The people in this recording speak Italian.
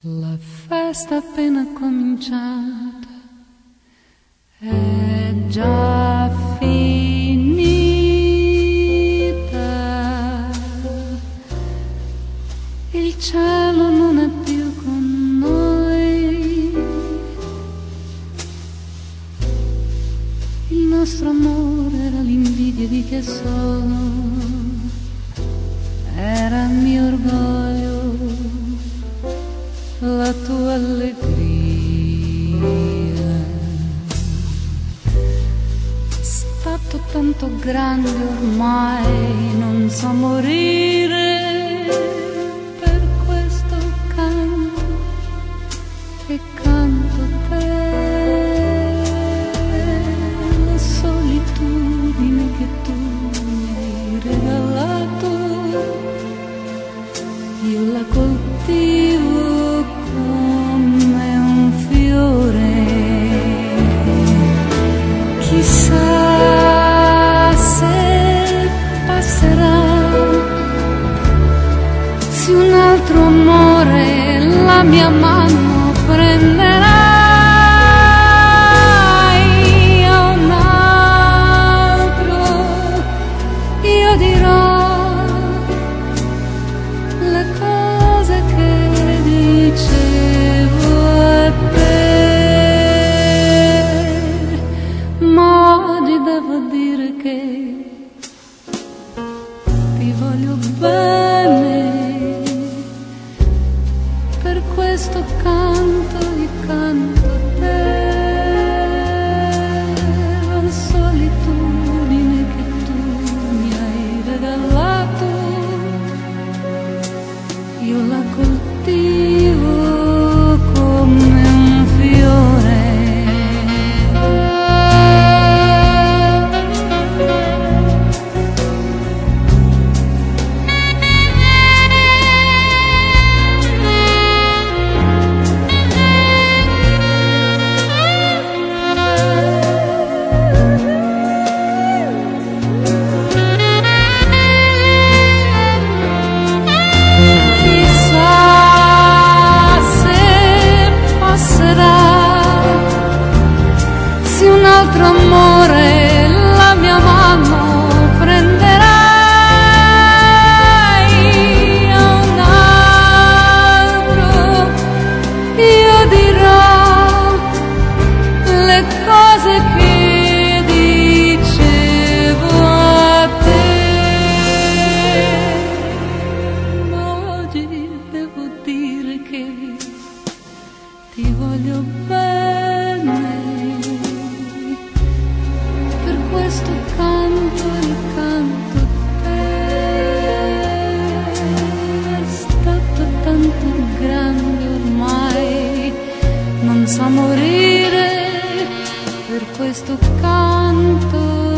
La festa appena cominciata è già finita, il cielo non è più con noi, il nostro amore era l'invidia di che sono, era il mio orgoglio, la tua allegria. Stato tanto grande ormai, non so morire, per questo canto e canto te, la solitudine che tu mi hai regalato, io la coltivo come un fiore. Chissà se passerà, se un altro amore la mia mano prenderà, a un altro io dirò le cose che dicevo a te, ma oggi devo dire che ti voglio bene, per questo canto e canto a te, la solitudine che tu mi hai regalato, io la coltivo come un fiore. Se un altro amore la mia mano prenderai, a un altro io dirò le cose che dicevo a te, ma oggi devo dire che ti voglio bene, per questo canto e canto a te, è stato tanto grande ormai, non so morire, per questo canto